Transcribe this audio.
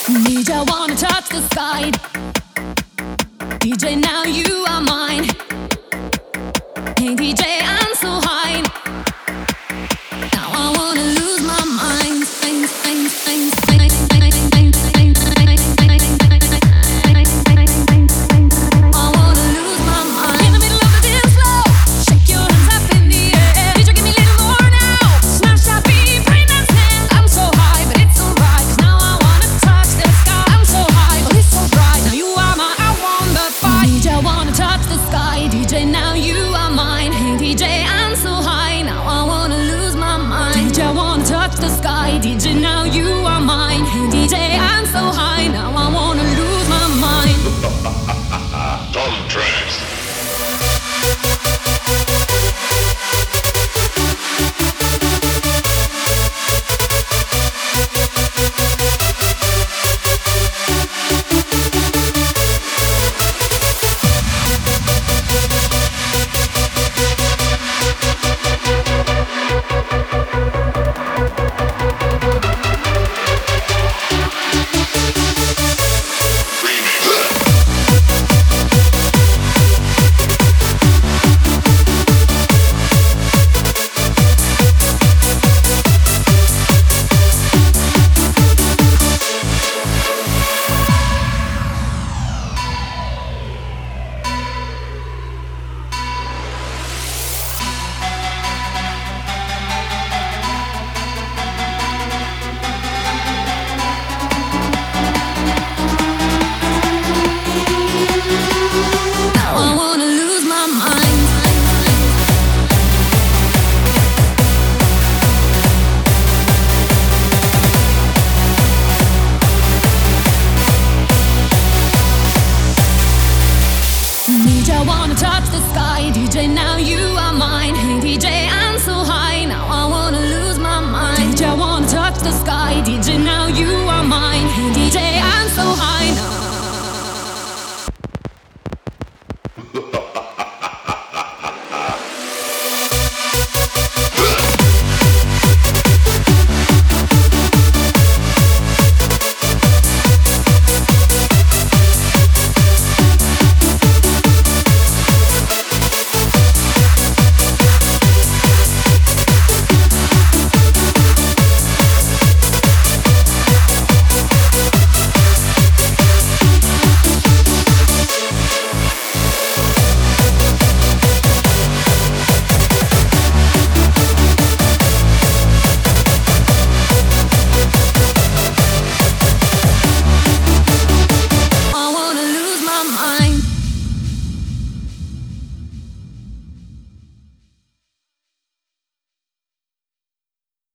DJ, wanna touch the sky. DJ, now you are mine. Hey DJ, I'm so high. Now I wanna lose my mind. I wanna lose my mind. In the middle of the dance floor, shake your hands up in the air. DJ, give me a little more now. Smash that beat, bring that hand. I'm so high, but it's alright. 'Cause now I wanna touch the sky. I'm so high, but it's so bright. Now you are my, I want the fight. DJ, I wanna touch the sky. DJ, now you are mine. Hey DJ, I'm so high. Now I wanna lose my mind. DJ, I wanna touch the sky. DJ, now you are mine. Hey DJ, I'm so high. Now I wanna lose my mind. Tom Trance. Touch the sky, DJ, now you are mine. Hey DJ, I'm so high. Now I wanna lose my mind. DJ, I wanna touch the sky, DJ.